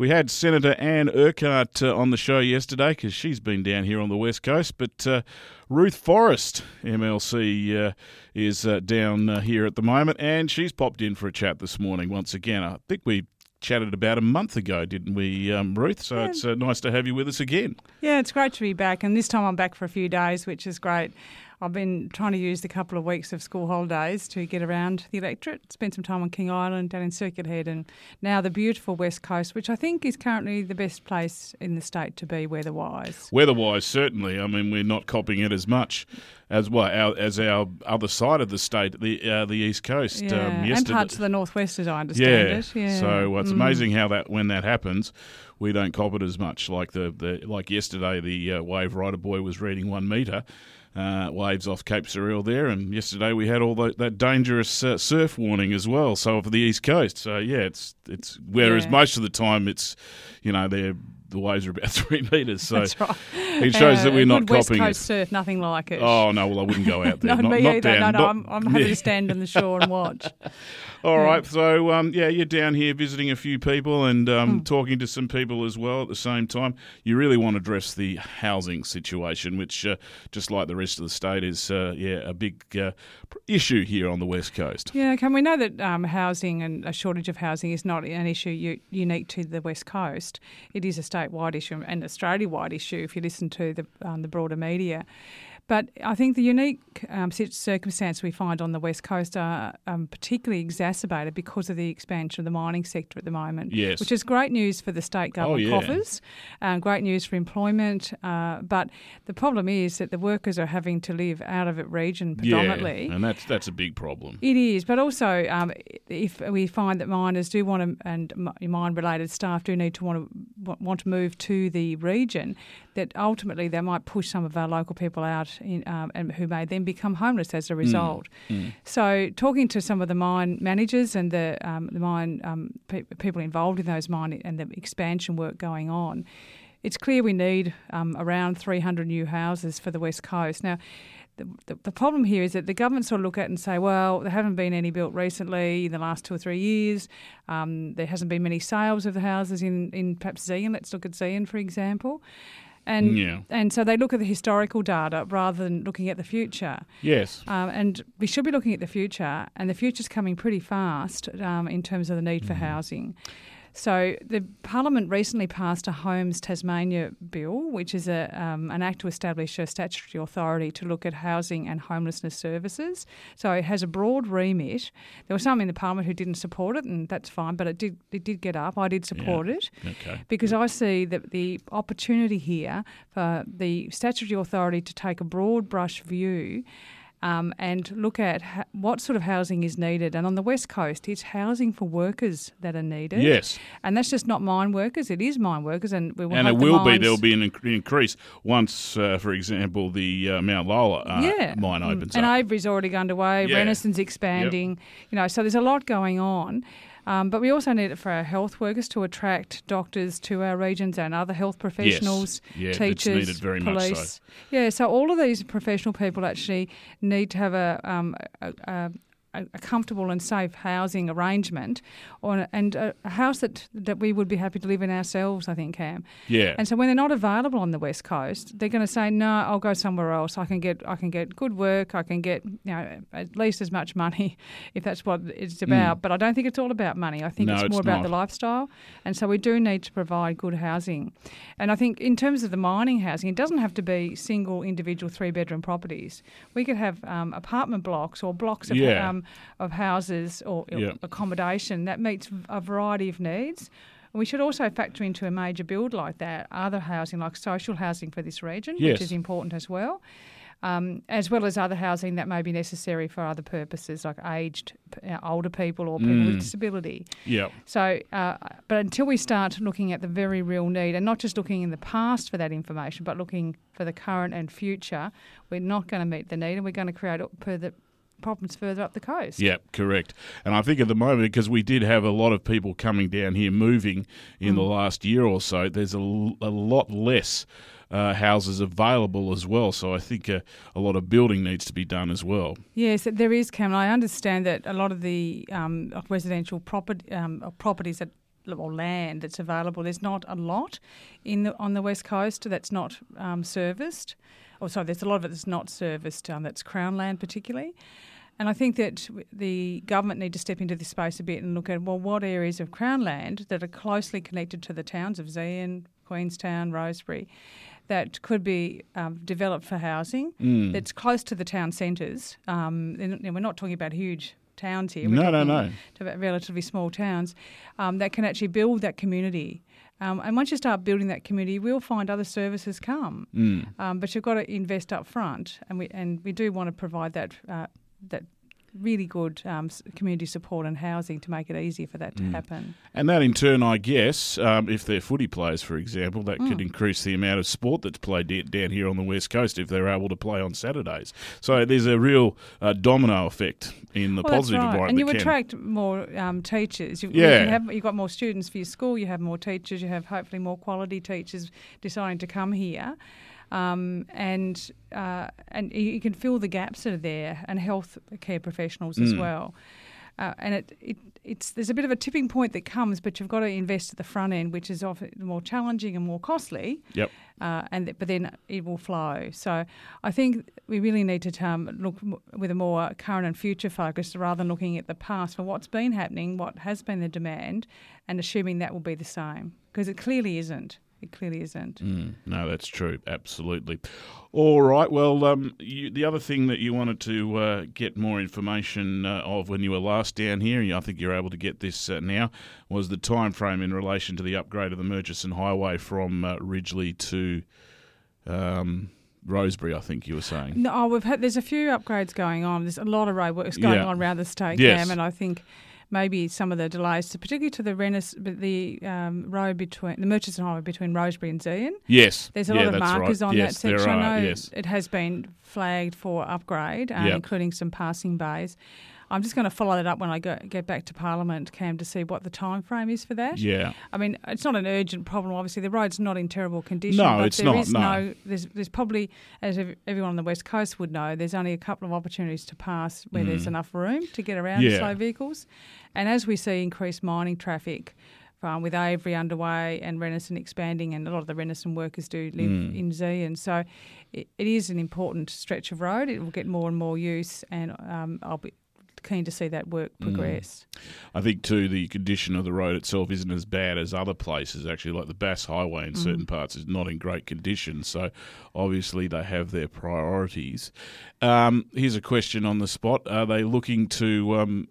We had Senator Anne Urquhart on the show yesterday because she's been down here on the West Coast, but Ruth Forrest, MLC, is down here at the moment, and she's popped in for a chat this morning once again. I think we chatted about a month ago, didn't we, Ruth? So it's nice to have you with us again. Yeah, it's great to be back, and this time I'm back for a few days, which is great. I've been trying to use the couple of weeks of school holidays to get around the electorate, spend some time on King Island, down in Circuit Head, and now the beautiful West Coast, which I think is currently the best place in the state to be weather-wise. Weather-wise, certainly. I mean, we're not copying it as much as our other side of the state, the East Coast. And parts of the northwest, as I understand it. Yeah. So it's amazing how when that happens, we don't cop it as much. Like like yesterday, the wave rider boy was reading 1 metre. Waves off Cape Surreal there, and yesterday we had all that dangerous surf warning as well. So for the East Coast, so it's whereas most of the time it's the waves are about 3 metres. So that's right. It shows that we're not West copying Coast surf, nothing like it. Oh no, well I wouldn't go out there. Not me either. I'm happy to stand on the shore and watch. All right, so you're down here visiting a few people and talking to some people as well at the same time. You really want to address the housing situation, which, just like the rest of the state, is a big issue here on the West Coast. Yeah, we know that housing and a shortage of housing is not an issue unique to the West Coast. It is a statewide issue and Australia-wide issue if you listen to the broader media. But I think the unique circumstance we find on the West Coast are particularly exacerbated because of the expansion of the mining sector at the moment, yes. Which is great news for the state government coffers, great news for employment. But the problem is that the workers are having to live out of it region predominantly. Yeah, and that's a big problem. It is, but also if we find that miners do want to, and mine-related staff do need to want to move to the region, that ultimately they might push some of our local people out and who may then become homeless as a result. So talking to some of the mine managers and the mine people involved in those mine and the expansion work going on, it's clear we need around 300 new houses for the West Coast. Now, the problem here is that the government sort of look at it and say, well, there haven't been any built recently in the last 2 or 3 years. There hasn't been many sales of the houses in perhaps Zeehan. Let's look at Zeehan, for example. And so they look at the historical data rather than looking at the future. Yes. And we should be looking at the future, and the future's coming pretty fast in terms of the need for housing. So the Parliament recently passed a Homes Tasmania bill, which is an act to establish a statutory authority to look at housing and homelessness services. So it has a broad remit. There were some in the Parliament who didn't support it, and that's fine, but it did get up. I did support it because I see that the opportunity here for the statutory authority to take a broad brush view and look at what sort of housing is needed. And on the West Coast, it's housing for workers that are needed. Yes. And that's just not mine workers, it is mine workers. And we will and it will be, there'll be an increase once, for example, the Mount Lola mine opens up. And Avery's already underway, Renaissance expanding, so there's a lot going on. But we also need it for our health workers to attract doctors to our regions and other health professionals, teachers, it's needed very police. Much so. Yeah, so all of these professional people actually need to have a comfortable and safe housing arrangement and a house that we would be happy to live in ourselves, I think, Cam. Yeah. And so when they're not available on the West Coast, they're going to say, no, I'll go somewhere else. I can get good work. I can get at least as much money if that's what it's about. But I don't think it's all about money. I think it's more about the lifestyle. And so we do need to provide good housing. And I think in terms of the mining housing, it doesn't have to be single individual 3-bedroom properties. We could have apartment blocks or blocks of houses or accommodation that meets a variety of needs. And we should also factor into a major build like that other housing, like social housing for this region, which is important as well as other housing that may be necessary for other purposes, like aged, older people or people with disability. Yeah. So, but until we start looking at the very real need and not just looking in the past for that information, but looking for the current and future, we're not going to meet the need, and we're going to create problems further up the coast. Yeah, correct. And I think at the moment, because we did have a lot of people coming down here moving in the last year or so, there's a lot less houses available as well. So I think a lot of building needs to be done as well. Yes, there is, Cameron. I understand that a lot of the residential properties that or land that's available. There's not a lot on the West Coast that's not serviced. There's a lot of it that's not serviced, that's Crown land particularly. And I think that the government need to step into this space a bit and look at, what areas of Crown land that are closely connected to the towns of Zeehan, Queenstown, Rosebery, that could be developed for housing, that's close to the town centres. We're not talking about huge towns here. We're talking about relatively small towns that can actually build that community. And once you start building that community, we'll find other services come. But you've got to invest up front, and we do want to provide that really good community support and housing to make it easier for that to happen. And that in turn, I guess, if they're footy players, for example, that could increase the amount of sport that's played down here on the West Coast if they're able to play on Saturdays. So there's a real domino effect in the positive environment. And you attract more teachers. You've got more students for your school, you have more teachers, you have hopefully more quality teachers deciding to come here. And you can fill the gaps that are there, and health care professionals as well. And there's a bit of a tipping point that comes, but you've got to invest at the front end, which is often more challenging and more costly. Yep. But then it will flow. So I think we really need to look with a more current and future focus rather than looking at the past for what's been happening, what has been the demand, and assuming that will be the same, because it clearly isn't. It clearly isn't. No, that's true. Absolutely. All right. Well, the other thing that you wanted to get more information of when you were last down here, and I think you're able to get this now, was the time frame in relation to the upgrade of the Murchison Highway from Ridgely to Rosebery, I think you were saying. No, there's a few upgrades going on. There's a lot of roadworks going on around the state, Cam, and I think maybe some of the delays, particularly to the road between the Murchison Highway between Rosebery and Zeehan. Yes, there's a lot of markers on that section. There are, I know it has been flagged for upgrade, including some passing bays. I'm just going to follow that up when I get back to Parliament, Cam, to see what the time frame is for that. Yeah. I mean, it's not an urgent problem. Obviously, the road's not in terrible condition. No, but it's there not. is no. There's probably, as everyone on the West Coast would know, there's only a couple of opportunities to pass where there's enough room to get around slow vehicles. And as we see increased mining traffic, with Avery underway and Renison expanding, and a lot of the Renison workers do live in Zeehan. So it is an important stretch of road. It will get more and more use, and I'll be keen to see that work progress. I think too the condition of the road itself isn't as bad as other places actually, like the Bass Highway in certain parts is not in great condition, so obviously they have their priorities. Here's a question on the spot. Are they looking to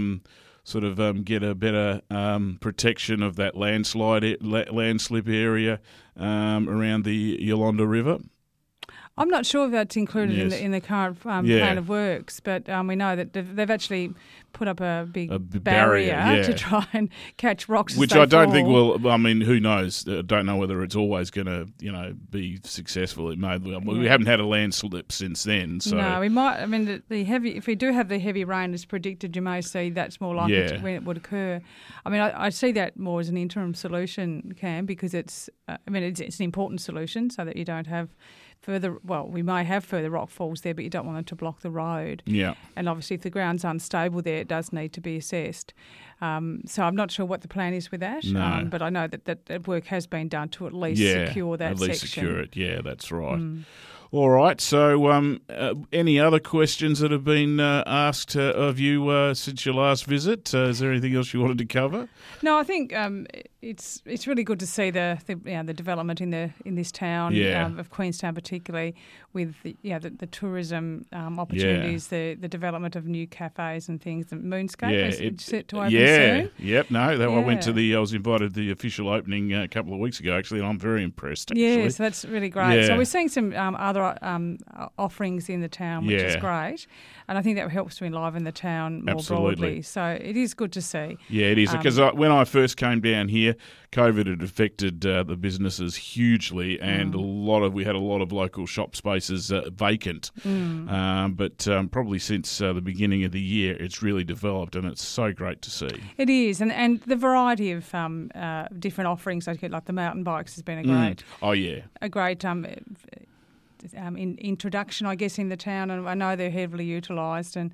get a better protection of that landslip area around the Yolanda River? I'm not sure if that's included in the current plan of works, but we know that they've actually put up a big barrier to try and catch rocks. Which I don't think will. I mean, who knows? I don't know whether it's always going to, be successful. It may. We haven't had a landslip since then. So no, we might. I mean, if we do have the heavy rain as predicted, you may see that's more likely when it would occur. I mean, I see that more as an interim solution, Cam, because it's an important solution so that you don't have we may have further rock falls there, but you don't want them to block the road. Yeah. And obviously, if the ground's unstable there, it does need to be assessed. So I'm not sure what the plan is with that. No. But I know that work has been done to at least secure that section. At least secure it. Yeah, that's right. All right. So any other questions that have been asked of you since your last visit? Is there anything else you wanted to cover? No, I think it's really good to see the development in this town of Queenstown, particularly with the tourism opportunities, the development of new cafes and things. The Moonscape is set to open soon. Yep. No, I went to I was invited to the official opening a couple of weeks ago, actually, and I'm very impressed. Actually. Yeah, so that's really great. Yeah. So we're seeing some other offerings in the town, which is great, and I think that helps to enliven the town more broadly. So it is good to see. Yeah, it is, because when I first came down here, COVID had affected the businesses hugely, and we had a lot of local shop spaces vacant. But probably since the beginning of the year, it's really developed, and it's so great to see. It is, and the variety of different offerings, like the mountain bikes, has been a great introduction, I guess, in the town, and I know they're heavily utilised, and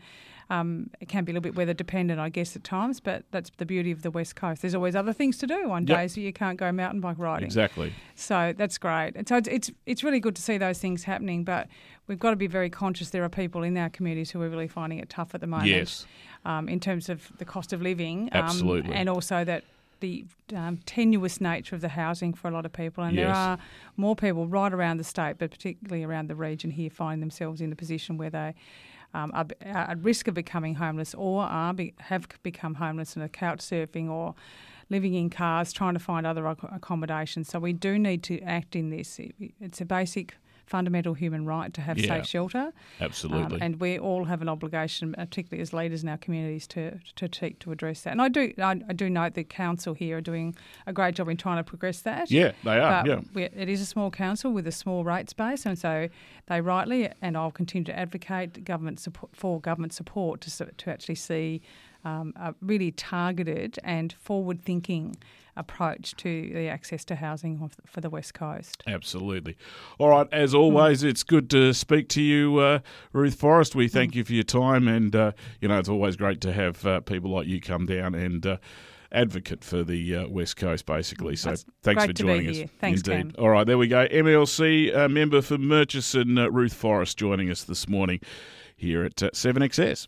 It can be a little bit weather dependent, I guess, at times, but that's the beauty of the West Coast. There's always other things to do on days that you can't go mountain bike riding. Exactly. So that's great. And so it's really good to see those things happening, but we've got to be very conscious there are people in our communities who are really finding it tough at the moment. Yes. In terms of the cost of living. Absolutely. And also that the tenuous nature of the housing for a lot of people. And Yes. there are more people right around the state, but particularly around the region here, finding themselves in the position where they are at risk of becoming homeless or have become homeless and are couch surfing or living in cars, trying to find other accommodations. So we do need to act in this. It's a basic fundamental human right to have safe shelter. Absolutely. And we all have an obligation, particularly as leaders in our communities, to seek to address that. And I do note the council here are doing a great job in trying to progress that. Yeah, they are. But it is a small council with a small rates base, and so they rightly, and I'll continue to advocate government support to actually see a really targeted and forward-thinking approach to the access to housing for the West Coast. Absolutely. All right, as always, it's good to speak to you, Ruth Forrest. We thank you for your time, and it's always great to have people like you come down and advocate for the West Coast, basically. So thanks for joining us. Thanks, Indeed. Cam. All right, there we go. MLC member for Murchison, Ruth Forrest, joining us this morning here at 7XS.